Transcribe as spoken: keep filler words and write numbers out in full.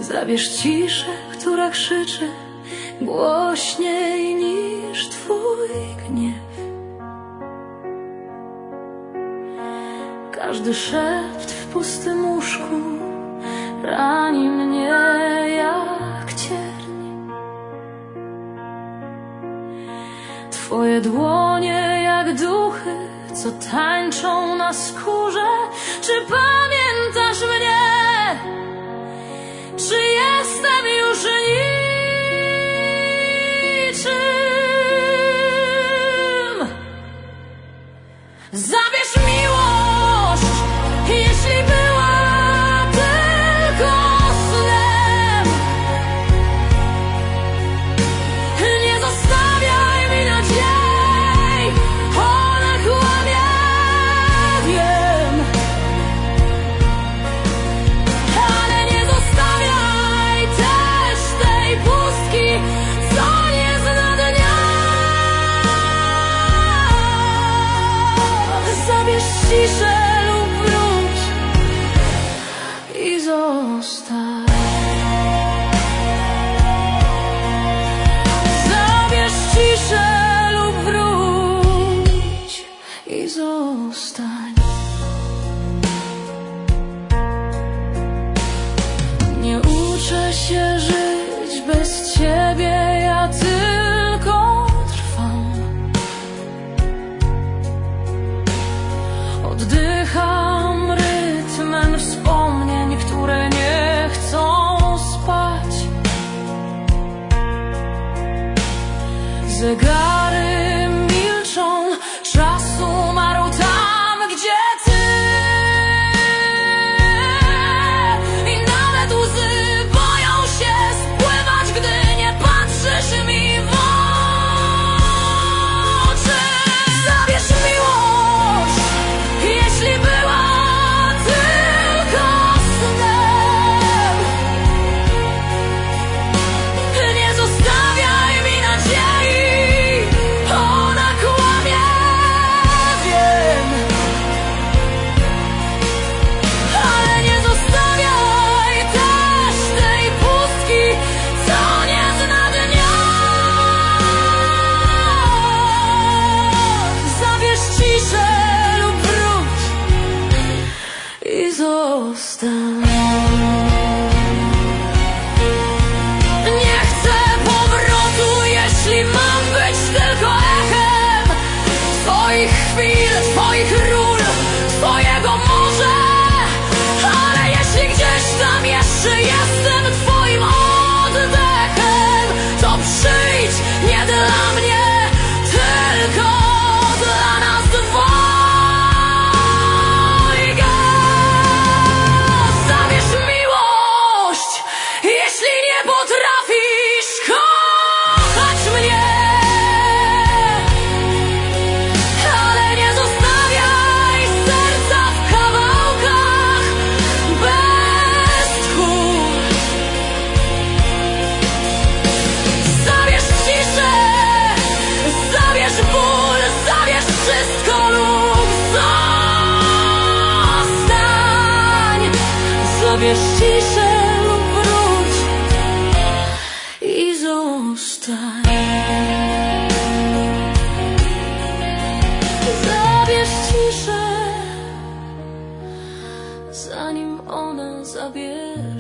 Zabierz ciszę, która krzyczy głośniej niż twój gniew. Każdy szept w pustym łóżku rani mnie jak cierń. Twoje dłonie jak duchy, co tańczą na skórze. Czy pamiętasz mnie? Czy jestem już niczym? Zabierz miłość, jeśli była tylko snem. Nie zostawiaj mi nadziei, ona kłamie, wiem. Ale nie zostawiaj też tej pustki, co nie zna dnia. Zabierz ciszę lub wróć i zostań. Zabierz ciszę lub wróć i zostań. Nie uczę się żyć bez ciebie, ja tylko trwam. Oddycham rytmem wspomnień, które nie chcą spać. Zegary milczą, czas umarł tam, gdzie ty. I nawet łzy boją się spływać, gdy nie patrzysz mi w oczy. Zabierz miłość, jeśli była tylko snem. Nie zostawiaj mi nadziei, ona kłamie, wiem. Ale nie zostawiaj też tej pustki, co nie zna dnia. Zabierz ciszę lub wróć i zostań. Nie chcę powrotu, jeśli mam być tylko echem twoich chwil, twoich ról, twojego morza. Ale jeśli gdzieś tam jeszcze jestem twoim oddechem, to przyjdź nie dla mnie, tylko dla nas dwojga. Zabierz miłość, jeśli nie potrafisz kochać mnie. Ale nie zostawiaj serca w kawałkach bez tchu. Zabierz ciszę, zabierz ból, zabierz wszystko lub zostań. Zabierz ciszę lub wróć i zostań. Zabierz ciszę, zanim ona zabierze.